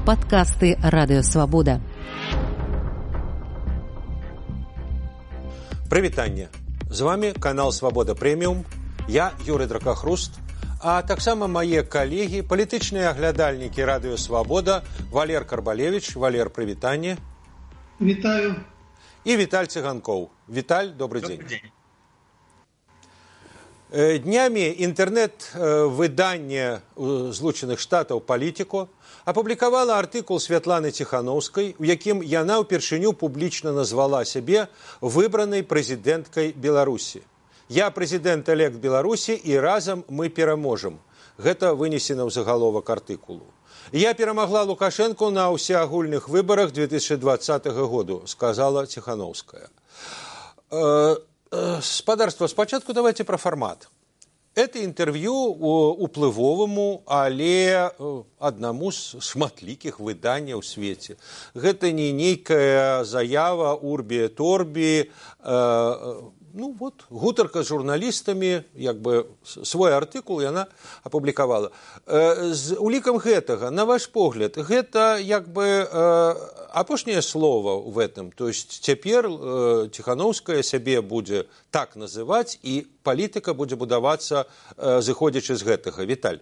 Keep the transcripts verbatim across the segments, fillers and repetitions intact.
Падкасты Радыёвабода. Прывітанне. З вами канал Свабода Прэміум. Я Юрый Дракахруст, а таксама мае калегі, палітычныя аглядальнікі Радыё Свабода Валер Карбалевич. Валер, прывітанне. Вітаю. І Віталь Цыганкоў. Віталь, добрый, добрый день. день. Днямі інтэрнэт-выданне Злучаных Штатаў «Палітіко» апублікавала артыкул Святланы Ціханаўскай, у якім яна ўпершыню публічна назвала сябе выбранай прэзідэнткай Беларусі. «Я прэзідэнт-элект Беларусі, і разам мы пераможам». Гэта вынесена ў загаловак артыкулу. «Я перамагла Лукашэнку на ўсеагульных выбарах две тысячи двадцатого году», сказала Ціханаўская. Спадарства, спачатку давайте про формат. Это интервью уплывовому, але аднаму з шматлікіх выданняў у свеце. Гэта не нейкая заява урбі-торбі, ну вот, гутарка з журналістамі, як бы свой артыкул яна апублікавала. З улікам гэтага, на ваш погляд, гэта як бы апошняе слово в этом. То есть цяпер Ціханаўская сябе будзе так называць, і палітыка будзе будавацца, зыходзячы з гэтага. Віталь.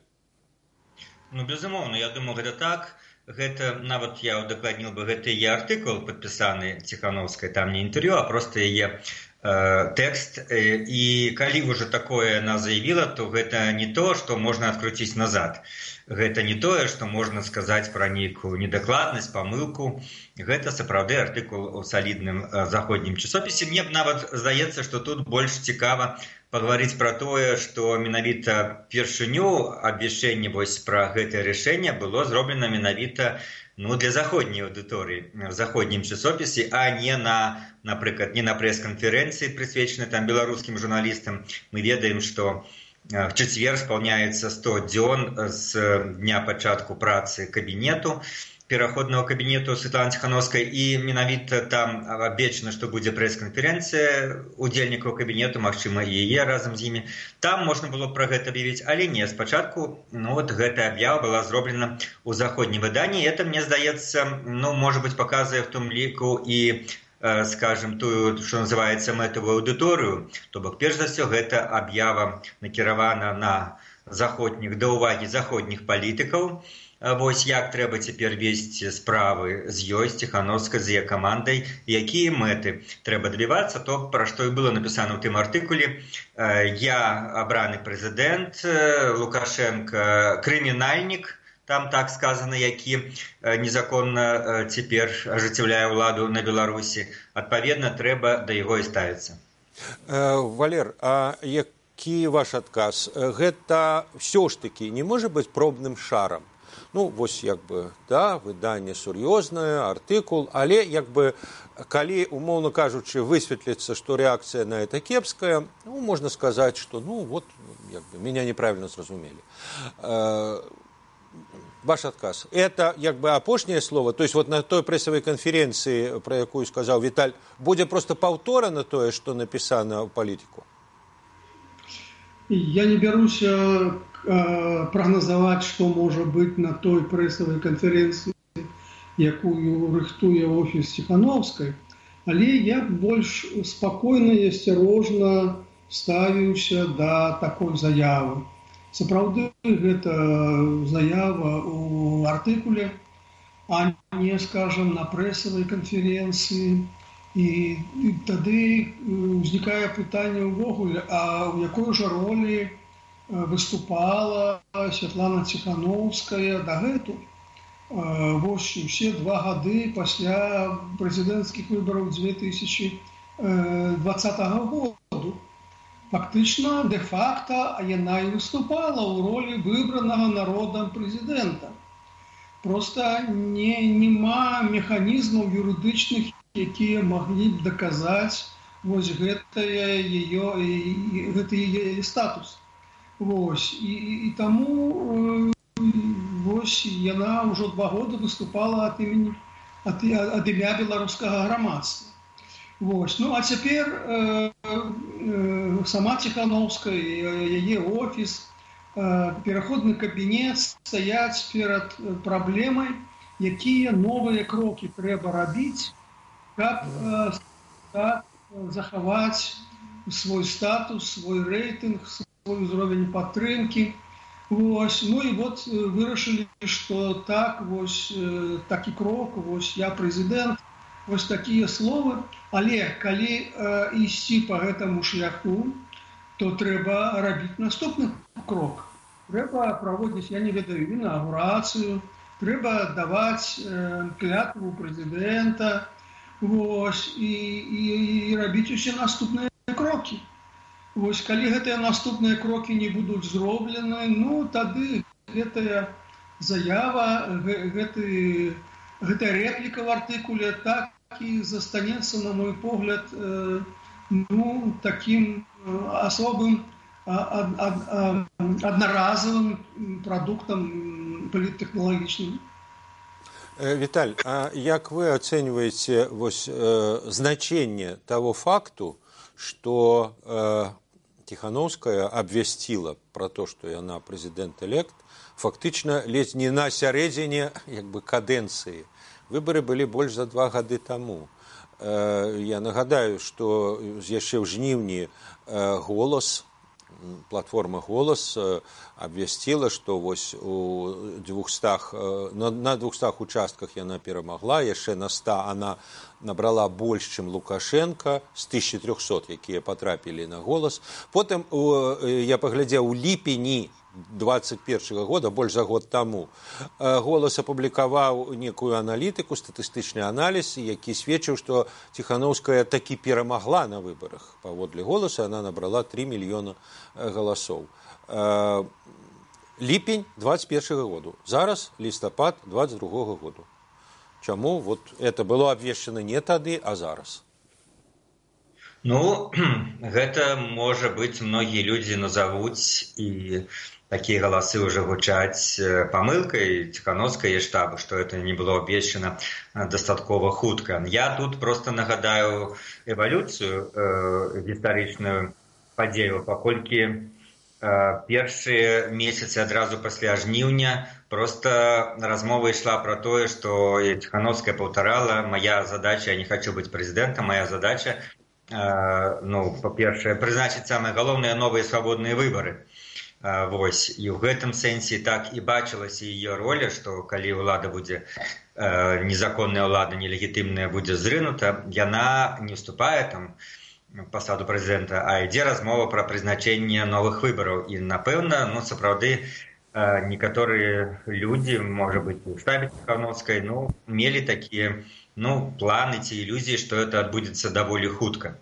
Ну, безумоўна, я думаю, гэта так. Гэта, нават я удакладніў бы, гэта і артыкул, падпісаны Ціханаўскай, там не інтэрв'ю, а проста яе тэкст, і калі ўжо такое яна заявіла, то гэта не то, што можна адкруціць назад. Гэта не тое, што можна сказаць пра нейкую недакладнасць, памылку. Гэта сапраўды артыкул у салідным заходнім часопісе. Мне б нават здаецца, што тут больш цікава пагаварыць пра тое, што менавіта першыню абвяшчэнне вось пра гэтае рашэнне было зроблена менавіта ну, для заходняй аўдыторыі в заходнім часопісе, а не на, напрыклад, не на прэс-канферэнцыі, прысвечанай там беларускім журналістам. Мы ведаем, што в чацвер спаўняецца сто дзён з дня пачатку працы кабінету, пераходнага кабінету Святланы Ціханаўскай, і менавіта там абвешчана, што будзе прэс-канферэнцыя удзельнікаў кабінету, магчыма, і яе разам з імі. Там можна было пра гэта аб'явіць, але не, спачатку ну, вот, гэтая аб'ява была зроблена ў заходнім выданні, і это, мне здаецца, ну, можа быць, паказвае в том ліку і скажем, тую, што называецца мэтавую аўдыторыю, то бок, перш за ўсё, гэта аб'ява накіравана на заходніх, да ўвагі заходніх палітыкаў. Вось як трэба цяпер весці справы з ёй, з Ціханаўскай, з яе камандай, якія мэты трэба добівацца, то, пра што і было напісана ў тым артыкуле. Я абраны прэзідэнт, Лукашенко крымінальнік, там так сказано, які незаконна цяпер ажыццяўляе ўладу на Беларусі. Адпаведна, трэба да яго і ставіцца. Валер, а які ваш адказ? Гэта ўсё ж такі не можа быць пробным шарам? Ну, вось, як бы, да, выданне сур'ёзнае, артыкул, але, як бы, калі, умоўна кажучы, высветліцца, што рэакцыя на это кепская, ну, можна сказаць, што, ну, вот, як бы, меня неправильно зразумелі. Ваш адказ. Это, як бы, апошняе слово, то есть, вот на той прэсавай канферэнцыі, пра якую сказаў Віталь, будзе проста паўторана тое, што напісана ў «Палітіку»? Я не бяруся прагназаваць, што можа быць на той прэсавай канферэнцыі, якую рыхтуе офіс Ціханаўскай, але я больш спакойна і асцярожна ставіўся да такой заявы. Сапраўды, гэта заява ў артыкуле, а не, скажем, на прэсавай канферэнцыі. І, і тады ўзнікае пытанне ўвогуле, а ў якой жа ролі выступала Святлана Ціханаўская дагэтуль. Вось усе два гады пасля прэзідэнцкіх выбараў две тысячи двадцатого году. Фактычна, дэ-факта, яна і выступала ў ролі выбранага народам прэзідэнта. Проста не, нема механізмаў юрыдычных, якія маглі б даказаць вось гэтае яе, гэты яе статус. Вось, і, і таму вось яна ўжо два года выступала ад імені, ад, ад імя беларускага грамадства. Вось, ну а цяпер э, э, сама Ціханаўская, яе офіс, э, пераходны кабінет стаяць перад праблемай якія новыя крокі трэба рабіць, каб так, захаваць свой статус, свой рэйтынг, свой узровень падтрымкі. Вось, ну і вот вырашылі, што так, вось такі крок, вось я прэзідэнт, вось такія словы. Але калі э, ісці па гэтаму шляху, то трэба рабіць наступны крок. Трэба праводзіць, я не ведаю, інаўгурацыю, трэба даваць э, клятву прэзідэнта, вось, і, і, і рабіць усе наступныя крокі. Вось, калі гэтыя наступныя крокі не будуць зроблены, ну, тады гэтая заява, гэты, гэтая рэпліка в артыкуле так і застанецца, на мой погляд, э, ну, таким особым одноразовым продуктом политтехнологичным. Виталь, а як вы оцениваете вось, э, значение того факту, что э, Тихановская обвестила про то, что она президент-элект, фактично ледь не на сярэдзіне як бы кадэнцыі. Выборы были больше за два года тому. Э, я нагадаю, что яшчэ ў жніўні э, голос, платформа «Голос» обвестила, что вось у двухстах, на, на двухстах участках она перамагла, яшчэ на ста она набрала больше, чем Лукашенко, з тысячи трёхсот, якія потрапілі на «Голос». Потым я паглядзеў у ліпені двадцать першага года, больше за год тому, «Голос» апублікаваў некую аналітыку, статыстычны анализ, які сведчыў, што Тихановская таки перамагла на выборах. Паводле «Голоса» она набрала три миллиона голосов. Ліпень двадцать першага года. Зараз лістапад двадцать другога года. Чаму вот это было абвешчана не тады, а зараз? Ну, гэта, можа быць, многія людзі назавуць, і такія галасы ўжо гучаць памылкай Тихановскай і штаба, што это не было абвешчана дастаткова хутка. Я тут просто нагадаю эвалюцыю э, гістарычную падзею, паколькі э, першыя месяцы адразу пасля жніўня просто размова ішла про тое, што Тихановская паўтарала: моя задача, я не хочу быць прэзідэнтам, моя задача, э, ну, па-першае, прызначыць самыя галоўныя новыя свабодныя выбары. Э, вось, і ў гэтым сэнсе так і бачылася яе роля, што калі ўлада будзе, э, незаконная ўлада, нелегітымная будзе зрынута, яна не уступае там пасаду прэзідэнта, а ідзе размова пра прызначэнне новых выбараў. І, напэўна, ну, сапраўды, некаторыя людзі, можа быць, у штабе Тихановскай, ну, мелі такія, ну, планы ці ілюзіі, што это адбудзецца даволі хутка.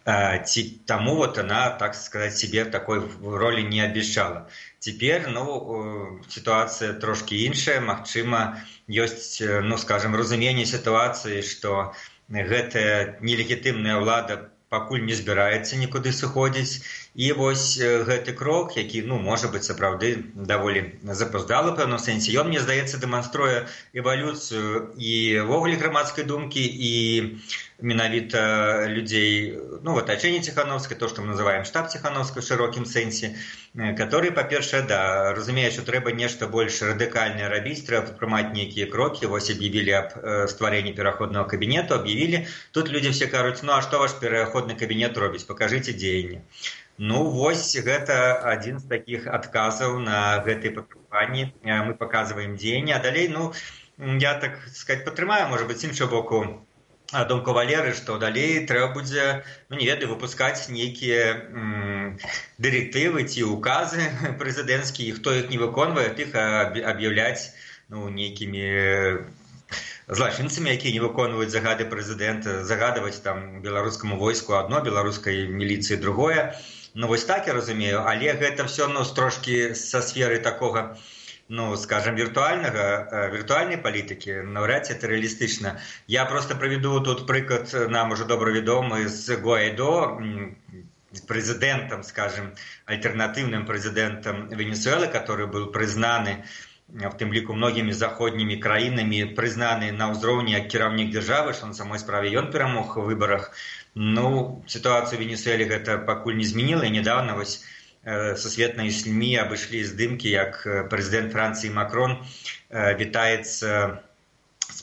Ці таму вот она, так сказать, себе такой роли не обещала. Теперь, ну, ситуация трошки іншая, магчыма, ёсць, ну, скажем, разуменне ситуации, что гэтая нелегітымная ўлада пакуль не збіраецца нікуды сыходзіць. І вось гэты крок, які, ну, можа быць, сапраўды даволі запаздалы, пэўным сэнсе, ён, мне здаецца, дэманструе эвалюцыю і ввогуле грамадскай думкі, і менавіта людзей, ну, в атачэнні Тихановскай, то, што мы называем штаб Тихановскай в шырокім сэнсе, которые, па-першае, да, разумеюць, што трэба нешта больш радыкальнае рабіць, трэба прымаць нейкія крокі. Вось аб'явілі аб стварэнні пераходнага кабінету, аб'явілі. Тут людзі все кажуць: ну, а што ваш пераходны кабінет робіць? Пакажыце дзеянне. Ну, вось гэта адзін з такіх адказаў на гэтай патрабаванні. Мы паказваем дзеянне, а далей, ну, я, так сказать, падтрымаю, можа быць, з іншага боку, думку Валеры, што далей трэба будзе, ну, не ведаю, выпускаць нейкія м, дырэктывы ці указы прэзідэнцкія, і хто іх не выконвае, тых аб'яўляць, ну, нейкімі злачынцамі, якія не выконваюць загады прэзідэнта, загадаваць там беларускаму войску адно, беларускай міліцыі другое. Ну, вось так я разумею, але гэта все, ну, трошки са сферы такога, ну, скажем, виртуального, виртуальной политики, навряд ці это реалістычна. Я просто приведу тут приклад, нам уже добре відомий, з Гуайдо, президентом, скажем, альтернативным президентом Венесуэлы, который был признан, в тым ліку, многими заходними краінами, признаны на ўзроўні як кіраўнік дзяржавы, што на самой справе ён перамог у выборах. Ну, ситуацию в Венесуэле гэта пакуль не змяніла, і недавно вось сусветныя СМИ абышлі здымкі, як прэзідэнт Францыі Макрон вітаецца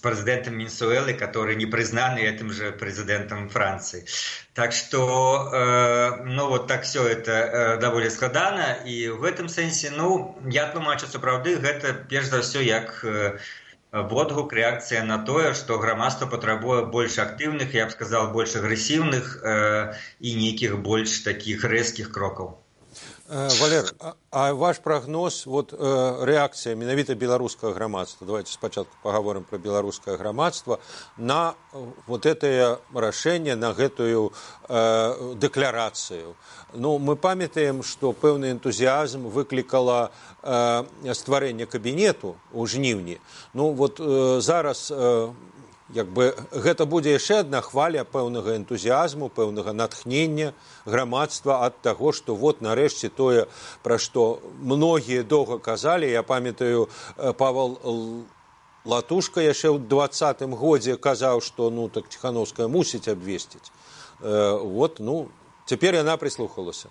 президентом Венесуэлы, который не признан этим же президентом Франции. Так что, э, ну, вот так все это э, довольно складано, и в этом сенсе, ну, я тлумачу, сапраўды, это, прежде за все, как э, водгук, реакция на то, что громадство потребует больше активных, я бы сказал, больше агрессивных э, и неких больше таких резких кроков. Валер, а ваш прогноз, вот э, реакция менавіта беларускага грамадства, давайте спочатку поговорим про беларускае грамадства, на вот это рашэнне, на гэтую э, дэкларацыю. Ну, мы памятаем, што пэўны энтузіазм выклікала э, стварэнне кабінету ў жніўні. Ну, вот э, зараз... Э, Як бы гэта будзе яшчэ адна хваля пэўнага энтузіазму, пэўнага натхнення грамадства ад таго, што вот нарэшце тое, пра што многія доўга казалі. Я памятаю, Павел Латушка яшчэ ў двадцатым годзе казаў, што ну так Ціхановская мусіць абвесціць. Вот, ну, цяпер яна прыслухалася.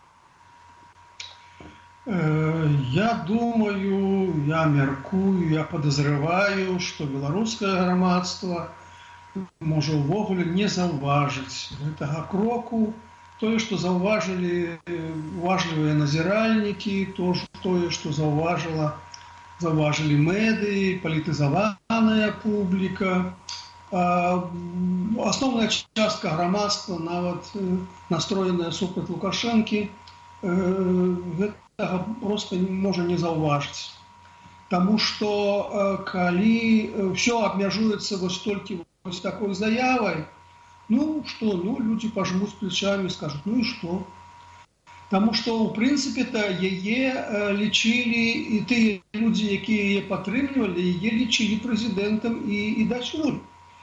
Я думаю, я мяркую, я подозреваю, что белорусское громадство может увогуле не заўважыць гэтага кроку. Тое, что заўважылі уважлівыя назіральнікі, тое, что заўважыла, заўважылі медыі, палітызаваная публіка. Основная частка громадства, нават настроенная супраць Лукашэнкі, гэта просто можа не заўважыць. Таму што калі ўсё абмяжуецца вось толькі вось такой заявай, ну што, ну людзі пажмуць плечамі, скажуць, ну і што? Таму што ў прынцыпе-то яе лічылі і тыя людзі, якія яе падтрымлівалі, яе лічылі прэзідэнтам і, і дачуль.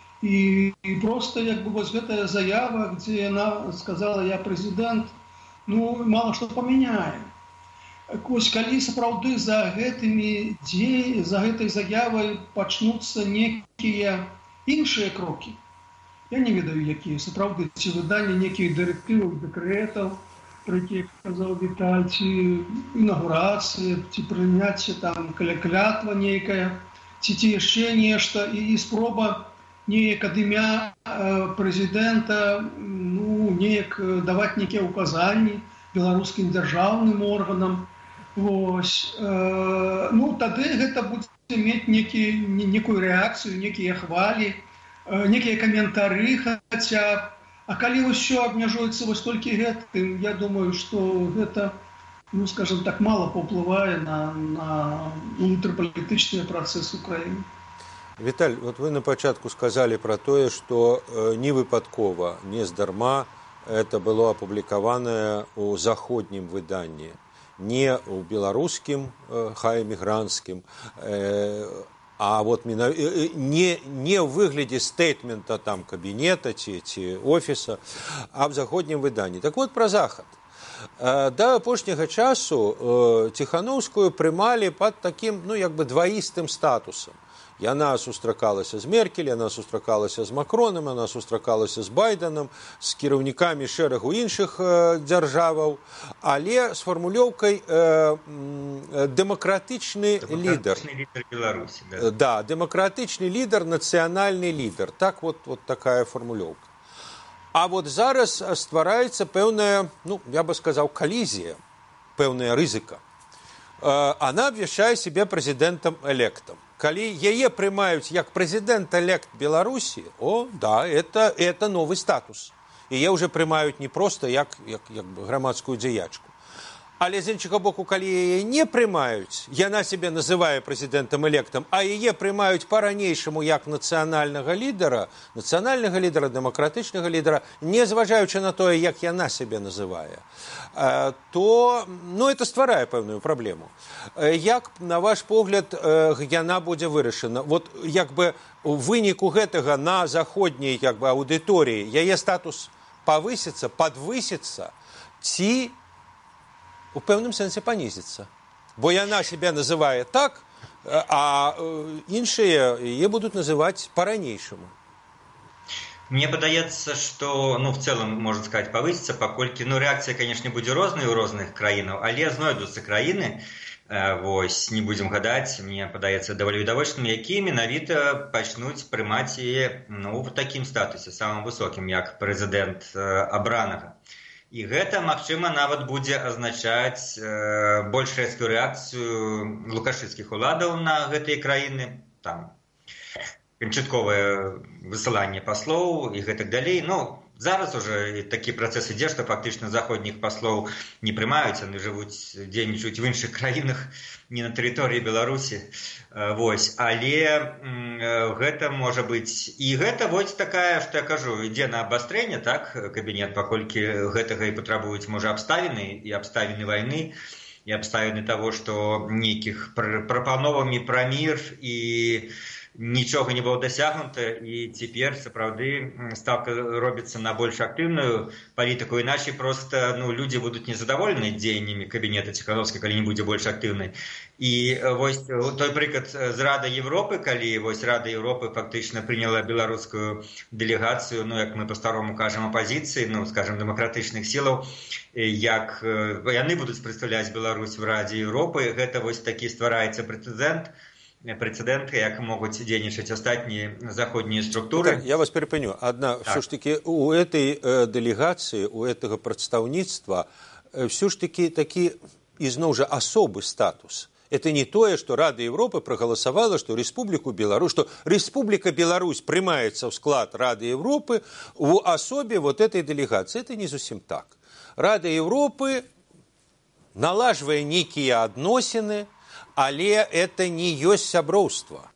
І, і просто як бы вось гэтая заява, дзе яна сказала, я прэзідэнт, ну мала што памяняе. Вось калі сапраўды за гэтымі дзеяннямі, за гэтай заявай пачнуцца некія іншыя крокі. Я не ведаю, якія сапраўды, ці выданне нейкіх дырэктываў, дэкрэтаў, пра якія казаў Віталь, ці інаўгурацыя, ці прыняцце там клятва нейкая, ці ці яшчэ нешта, і, і спроба неяк ад імя прэзідэнта, ну, неяк даваць нейкія ўказанні беларускім дзяржаўным органам. Вось. Ну, тады гэта будзе мець некі, некую рэакцыю, некія хвалі, некія каментары хаця. А калі ўсё абмяжуецца вось толькі гэтым, я думаю, што гэта, ну, скажем так, мала паўплывае на, на унутрыпалітычныя працэсы ў краіне. Віталь, вот вы на пачатку сказалі пра тое, што э, не выпадкова, не здарма это было апублікаванае ў заходнім выданні, не ў беларускім, э, хай эмігранцкім, э, а вот не, не ў выглядзе стейтмента там кабінета ці, ці офіса, а ў заходнім выданні. Так вот, пра захад. Э, да апошняга часу э, Ціхановскую прымалі пад такім, ну, як бы дваістым статусам. Яна сустракалася з Меркель, яна сустракалася з Макронам, яна сустракалася з Байденам, з кіраўнікамі шэрагу іншых э, дзяржаваў, але з фармулёўкай э, дэмакратычны лідар. Дэмакратычны лідар Беларусі, да. Да, дэмакратычны лідар, нацыянальны лідар. Так вот, вот такая фармулёўка. А вот зараз ствараецца пэўная, ну, я бы сказаў, калізія, пэўная рызыка. Э, она абвяшчае сябе прэзідэнтам-электам. Калі яе прымаюць як прэзідэнт-элект Беларусі, о, да, это, это новы статус. Яе ўжо прымаюць не проста як, як, як бы грамадскую дзеячку. Але з іншага боку, калі яе не прымаюць, яна сябе называе прэзідэнтам-электам, а яе прымаюць па-ранейшаму як нацыянальнага лідара, нацыянальнага лідара, дэмакратычнага лідара, не зважаючы на тое, як яна сябе называе, то, ну, это стварае пэўную праблему. Як, на ваш погляд, яна будзе вырашана? Вот, як бы, у выніку гэтага на заходняй, як бы, аўдыторыі яе статус павысіцца, падвысіцца, ці у пэўным сэнсе панізіцца. Бо яна себя называе так, а іншыя яе будуць называць па-ранейшаму. Мне падаецца, што, ну, в целом, можна сказаць, павысіцца, паколькі, ну, рэакцыя, канешне, будзе розная ў розных краінаў, але знойдуцца краіны, вось, не будзем гадаць, мне падаецца даволі відавочным, якія менавіта пачнуць прымаць яе ну, в такім статусе, самым высокім, як прэзідэнт абранага. І гэта, магчыма, нават будзе азначаць э, больш рэзкую рэакцыю лукашысцкіх уладаў на гэтыя краіны, там, канчатковае высыланне паслоў і гэтак далей. Ну, зараз уже такі працэс ідзе, што фактычна заходніх паслоў не прымаюць, яны жывуць, дзейнічаюць в іншых краінах, не на тэрыторыі Беларусі. Вось. Але гэта можа быць... І гэта вось такая, што я кажу, ідзе на абастрэнне, так, кабінет, паколькі гэтага і патрабуюць, можа, абставіны, і абставіны вайны, і абставіны таго, што нейкіх прапановамі пра мір і нічога не было дасягнута, і цяпер сапраўды ставка робіцца на больш актыўную палітыку, іначай проста ну, людзі будуць незадаволены дзеяннямі кабінета Ціханаўскай, калі не будзе больш актыўнай. І вось той прыклад з Рады Европы, калі вось Рада Европы фактычна прыняла беларускую дэлегацыю, ну як мы па-старому кажам, апазіцыі, ну скажем, дэмакратычных сілаў, як яны будуць прадстаўляць Беларусь в Радзе Европы, гэта вось такі ствараецца прэцэдэнт, прецедент, як могуць дзейнічаць астатнія заходнія структуры. Я вас перепыню. Одна, так. Все ж таки у этой э, делегации, у этого представительства э, все ж таки таки изноў жа особый статус. Это не то, что Рада Европы проголосовала, что Республику Беларусь, что Республика Беларусь примается в склад Рады Европы в особе вот этой делегации. Это не совсем так. Рада Европы, налаживая некие адносіны, але это не ёсць сяброўства.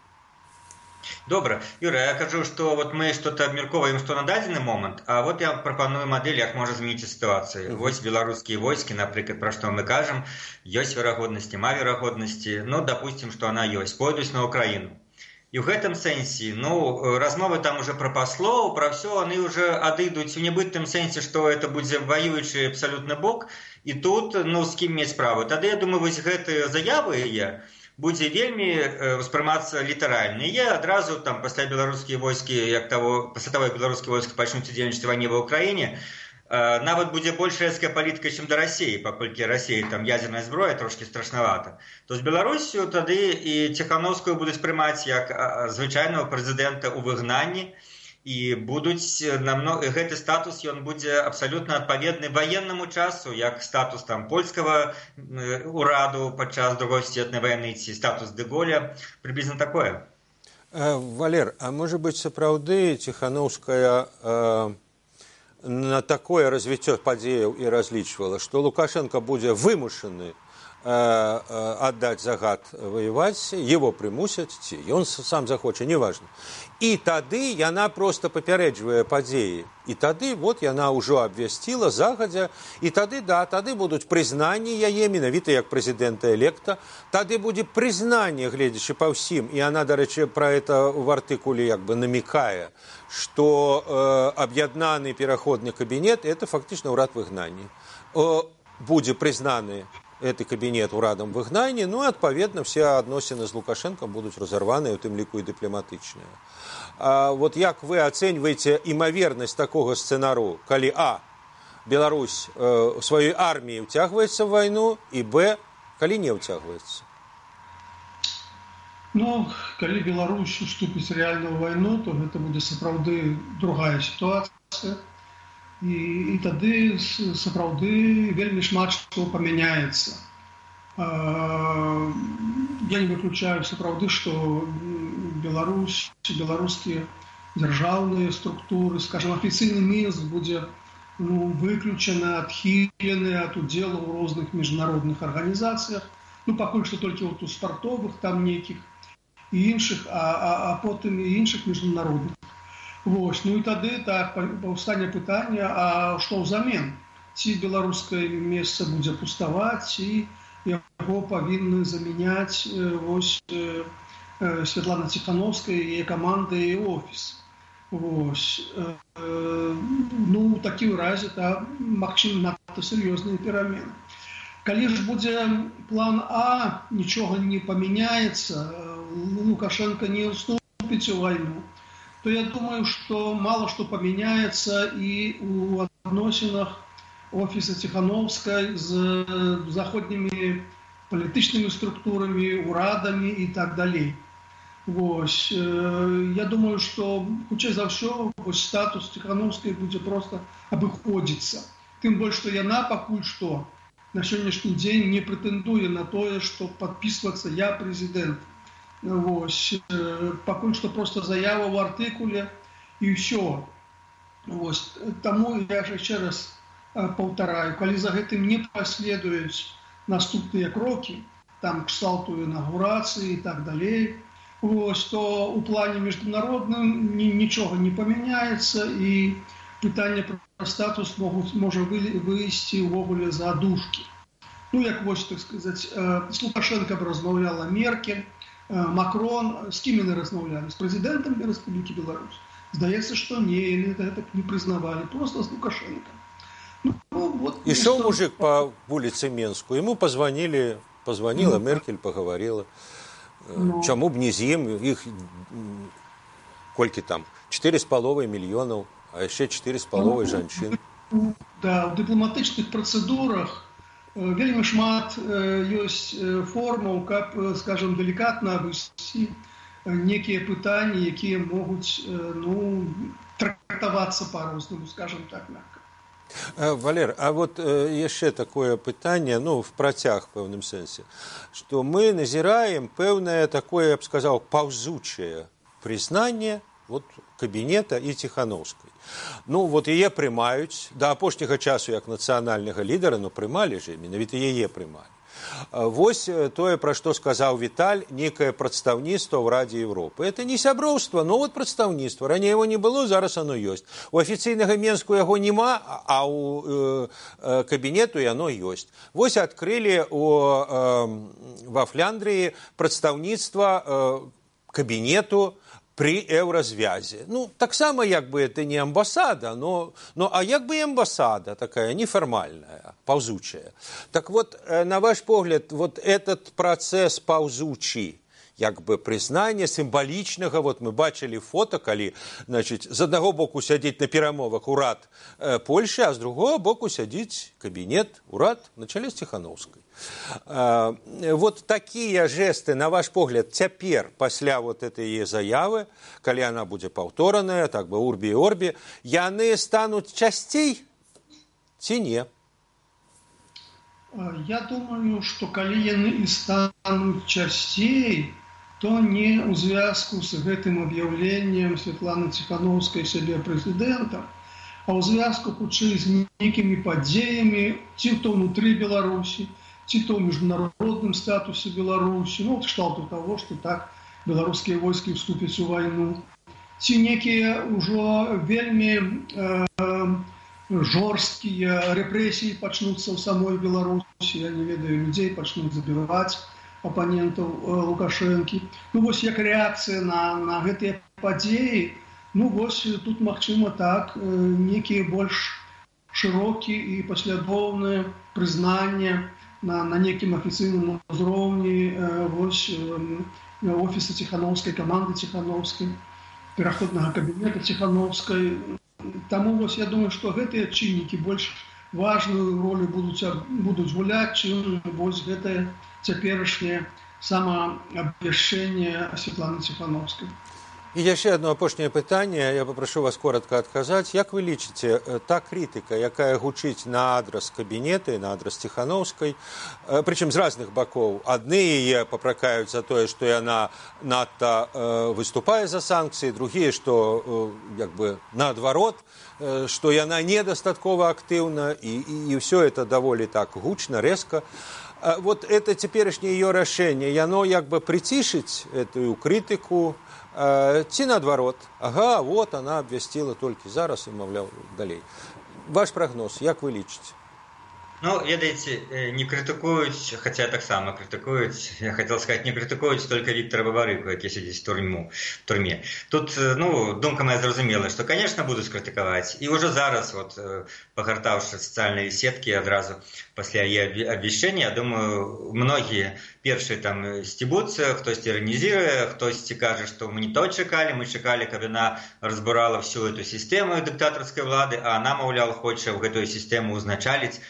Добра. Юра, я кажу, што вот мы что-то абмяркоўваем, што на дадзены момант, а вот я прапаную мадэль, як можа змяніць сітуацыю. Mm-hmm. Вось беларускія войскі, напрыклад, пра што мы кажам, ёсць верагоднасці, ма верагоднасці, ну, допустим, што она ёсць, пойдуць на Украіну. І ў гэтым сэнсе, ну, размовы там уже пра паслоў, пра ўсё, яны уже адыдуць у небытным сэнсе, што это будзе ваюючы абсалютны бок, і тут, ну, з кім мець справу. Тады, я думаю, вось гэтыя заявы яе будзе вельмі ўспрымацца літаральна. І адразу, там, пасля беларускія войскі, як таго, пасля таго, як беларускія войскі пачнуць удзельнічаць вайне ва ўкраіне, нават будзе больш рэзкая палітыка, чым да Расіі, паколькі Расіі там ядзерная зброя трошкі страшнавата. То з Беларусю тады і Ціханаўскую будуць прымаць як звычайнага прэзідэнта ў выгнанні, і будуць намного гэты статус ён будзе абсалютна адпаведны ваеннаму часу, як статус там польскага ураду падчас другой сусветнай вайны ці статус дэ Голля, прыблізна такое. Валер, а можа быць сапраўды Ціханаўская э, на такое развіццё падзеяў і разлічвала, што Лукашенко будзе вымушаны отдать загад воевать, его примусят, и он сам захочет, неважно. И тады яна просто папярэджвае падзеі. И тады вот яна ўжо абвясціла загадзя, и тады, да, тады будуць прызнанні яе, менавіта як прэзідэнта электа, тады будзе прызнанне, гледзячы па ўсім, и она, дарэчы, про это в артыкуле як бы намекае, что э, аб'яднаны пераходны кабінет – это фактычна ўрад выгнання. Э, будзе прызнаны этот кабинет урадом выгнания, ну, адпаведна, все адносіны з Лукашенко будуць разорваныя, у тым ліку і дыпламатычныя. А вот як вы ацэньваеце імавернасць такога сцэнару, калі а. Беларусь э, сваёй арміяй уцягваецца в вайну, і б. калі не уцягваецца? Ну, калі Беларусь уступіць реально ў вайну, то гэта будзе сапраўды другая сітуацыя. І, і тады сапраўды вельмі шмат што памяняецца. Я не выключаю сапраўды, што Беларусь, беларускія дзяржаўныя структуры, скажем, афіцыйны мінск будзе ну, выключаны, адхілены ад удзелу ў розных міжнародных арганізацыях, ну, пакуль што толькі вот у спартовых там нейкіх і іншых, а, а, а потым і іншых міжнародных. Вось, ну і тады так паўстане пытання, а што ўзамен? Ці беларускае месца будзе пуставаць, і яго павінны замяняць вось Святлана Ціханаўская, яе каманда і офіс. Вось. Ну, у такім разе там магчыма надта сур'ёзныя перамены. Калі ж будзе план А, нічога не памяняецца, Лукашенко не уступіць у вайну, то я думаю, что мало что поменяется и у адносінах офиса Ціханаўскай с заходними палітычнымі структурамі, урадамі і так далей. Вось. Я думаю, што хутчэй за ўсё статус Ціханаўскай будзе проста абыходзіцца. Тым больш, што яна пакуль што на сённяшні дзень не прэтэндуе на тое, што падпісвацца я прэзідэнт. Вось. Пакуль што проста заява ў артыкуле і ўсё. Вось. Таму я ж яшчэ раз паўтараю, калі за гэтым не паследуюць наступныя крокі, там кшталту інаўгурацыі і так далей, вось, то у плане міжнародным нічога не памяняецца і пытанне пра статус могуць, можа выйсці ўвогуле за адушкі. Ну, як вось, так сказаць, з Лукашенко размаўляла Меркель, Макрон, з кім яны размаўлялі? З прэзідэнтам Рэспублікі Беларусь? Здаецца, што не, яны гэта не прызнавалі, просто з Лукашенко. Ну, вот, Ішоў что... мужик по вуліцы Менску, ему позвонили, позвонила ну, Меркель, поговорила. Ну, чаму б не з ім, іх колькі там, чатыры з паловай мільёнаў, а яшчэ чатыры з паловай жанчын. Да, у дыпламатычных працэдурах вельмі шмат ёсць формаў, каб, скажем, делікатна абысці некія пытанні, якія могуць, ну, трактавацца па-рознаму, скажем так, мякка. Валер, а вот яшчэ такое пытанне, ну, в працяг пэўным сэнсе, што мы назіраем пэўнае такое, я б сказаў, паўзучае прызнанне вот кабінета і Ціханаўскай. Ну, вот яе прымаюць, да апошняга часу як нацыянальнага лідара, ну, прымалі ж, менавіта яе прымалі. Вось тое, пра што сказаў Віталь, некае прадстаўніцтва ў Радзе Еўропы. Это не сяброўства, но вот прадстаўніцтва. Раней его не было, зараз оно ёсць. У афіцыйнага Менску яго няма, а у э, кабінету яно ёсць. Вось адкрылі у, э, во Фляндрыі прадстаўніцтва э, кабінету при еўразвязе. Ну, таксама, як бы, это не амбасада, но, но а як бы амбасада такая нефармальная, паўзучая. Так вот, на ваш погляд, вот этот процесс паўзучий, як бы прызнання сімвалічнага, вот мы бачылі фото, калі, значит, з аднаго боку сядзіць на перамовах урад э, Польши, а з другого боку сядзіць кабінет, урад на чале з Ціханаўскай. Э, вот такія жесты, на ваш погляд, цяпер, пасля вот этой заявы, калі она будзе паўтораная, так бы урбі і орбі, яны стануць часцей ці не? Я думаю, што калі яны і стануць часцей, то не ў звязку з гэтым аб'яўленнем Святланы Ціханаўскай сябе прэзідэнтам, а ў звязку хутчэй з нейкімі падзеямі, ці то ўнутры Беларусі, ці то ў міжнародным статусе Беларусі, ну, кшталту таго, што так беларускія войскі вступяць у вайну, ці некія ўжо вельмі э, жорсткія рэпрэсіі пачнуцца ў самой Беларусі, я не ведаю, людзей пачнуць забіваць, апанентаў Лукашэнкі. Ну, вось як рэакцыя на, на гэтыя падзеі, ну, вось тут, магчыма, так, некія больш шырокі і паслядоўнае прызнанне на, на некім афіцыйным узроўні вось офіса Ціханаўскай, каманды Ціханаўскай, пераходнага кабінета Ціханаўскай. Таму вось я думаю, што гэтыя чыннікі больш важную ролю будуць, будуць гуляць, чым вось гэтае цяперашняе самаабвяшчэнне Святланы Ціханаўскай. І яшчэ одно апошняе пытанне, я попрошу вас коротко адказаць. Як вы лічыце, та крытыка, якая гучыць на адрас кабінета і на адрас Ціханаўскай, прычым з разных бакоў, адны яе папракаюць за тое, што яна надта выступае за санкцыі, другія, што як бы наадварот, што яна недастаткова актыўна, і, і, і ўсё это даволі так гучна, рэзка. Вот это цяперашняе ее рашэнне, яно як бы прыцішыць эту крытыку, ці наадварот, ага, вот она абвясціла толькі зараз і, маўляў, далей. Ваш прагноз, як вы лічыце? Ну, ведаеце, не крытыкуюць, хаця таксама крытыкуюць, я хацеў сказаць, не крытыкуюць толькі Віктора Бабарыку, які сядзіць в турму, в турме. Тут, ну, думка моя зразумела, што, конечно, будуць крытыкаваць. І ўжо зараз, вот, пагартаўшы сацыяльныя сеткі адразу пасля яе абвяшчэння, я думаю, многія першыя там сцібуцца, хтосьці іранізіруе, хтосьці кажа, што мы не то чакалі, мы чакалі, каб яна разбурала всю эту сістэму дыктатарскай улады, а она, маўляў, хоча ў гэтую сістэму узначаліць, назваў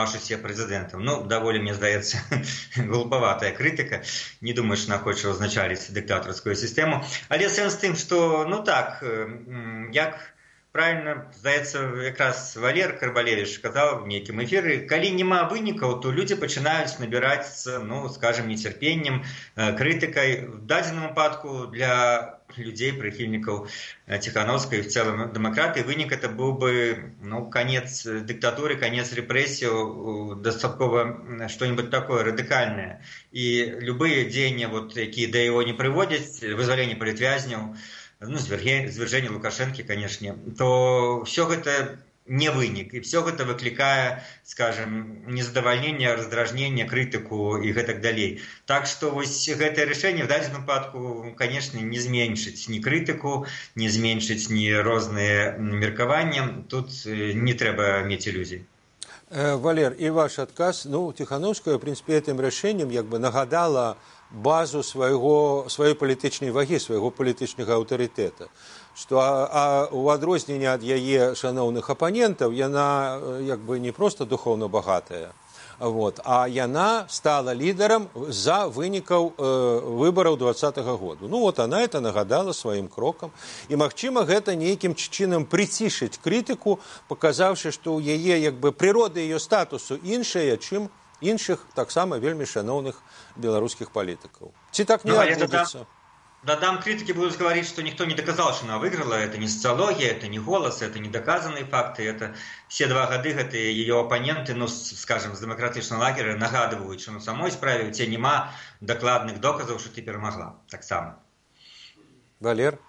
назвавшись прэзідэнтам. Ну, даволі, мне здаецца, глупаватая крытыка. Не думаю, што яна хоча ўзначаліць дыктатарскую сістэму. Але сэнс тым, што, ну так, як правильно, здаецца, якраз Валер Карбалевіч сказаў в нейкім эфіры, калі няма вынікаў, то людзі пачынаюць набірацца, ну, скажем, нецярпеннем, крытыкай. В дадзеным выпадку для людей, прихильников Тихановской, в целом демократии, вынік это был бы, ну, конец диктатуры, конец репрессий, достатково что-нибудь такое радикальное. И любые деяния, вот, какие до его не приводят, вызволение политвязнёў, ну, звержение Лукашенко, конечно, то все это не вынік. И все это выкликае, скажем, незадовольнение, раздражнение, критику и так далее. Так что вот это решение в дадзеным выпадку, конечно, не зменшить ни критику, не зменшить ни разные меркаванні. Тут не треба иметь иллюзий. Валер, и ваш отказ, ну, Тихановская, в принципе, этим решением как бы нагадала базу свайго, сваёй палітычнай вагі, свайго палітычнага аўтарытэта. Што а, а у адрозненне ад яе шаноўных апанентаў, яна як бы не проста духоўна багатая, вот, а яна стала лідарам за вынікаў э, выбараў двадцатага году. Ну вот она это нагадала сваім крокам. І магчыма гэта нейкім чынам прыцішыць крытыку, паказаўшы, што ў яе як бы прырода яе статусу іншая, чым іншых таксама вельмі шаноўных беларускіх палітыкаў. Ці так не адбудзецца? Да, там критики будут говорить, что никто не доказал, что она выиграла. Это не социология, это не голос, это не доказанные факты. Это все два года это ее оппоненты, ну, скажем, с демократичного лагеря нагадывают, что на самой справе у тебя нема докладных доказов, что ты перемогла. Так само. Валер?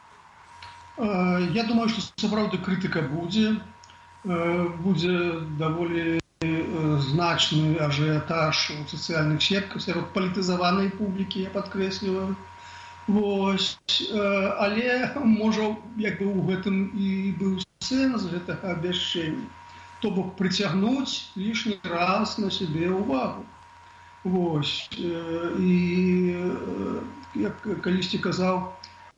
Я думаю, что сапраўды критика будет. Будет довольно значный ажиотаж у социальных сетках, сярод палітызаванай публікі, я падкрэсліваю. Вось, але, можа, як бы ў гэтым і быў сэнс гэтага абвяшчэння, то бок прыцягнуць лішні раз на сябе ўвагу. Вось, і як калісьці казаў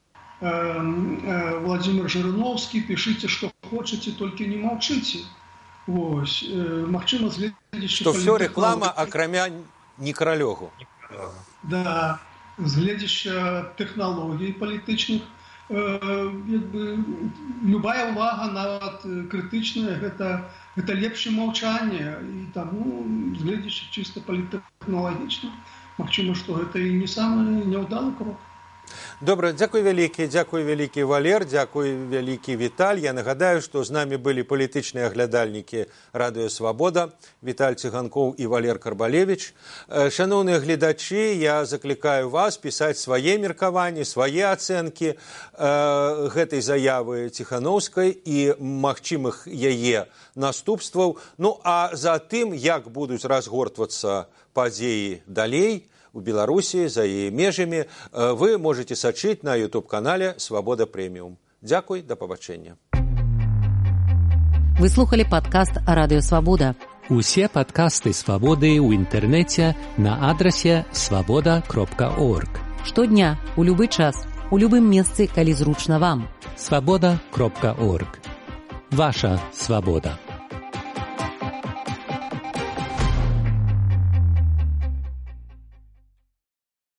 Владимир Жириновский, пішыце, што хочаце, толькі не маўчыце. Вось, магчыма, згледзячы... Што ўсё реклама, акрамя некралёгу. Да, згледзячы тэхналогій палітычных, як бы, любая ўвага, нават крытычная, гэта, гэта лепшае маўчанне, і таму, згледзячы чыста паліттэхналагічна, магчыма, што гэта і не самы няўдалы крок. Добра, дзякуй вялікі, дзякуй вялікі Валер, дзякуй вялікі Віталь. Я нагадаю, што з намі былі палітычныя аглядальнікі Радыё Свабода, Віталь Цыганкоў і Валер Карбалевіч. Шаноўныя гледачы, я заклікаю вас пісаць свае меркаванні, свае ацэнкі э, гэтай заявы Тихановскай і магчымых яе наступстваў. Ну, а за тым, як будуць разгортвацца падзеі далей, у Беларусі, за яе межамі, вы можете сачыць на ютуб-канале «Свабода Прэміум». Дзякуй, да пабачэння. Вы слухали падкаст «Радыё Свабода». Усе падкасты «Свабоды» ў інтэрнэце на адрасе свабода кропка орг. Штодня, у любы час, у любым месцы, калі зручна вам. свабода кропка орг. Ваша свабода.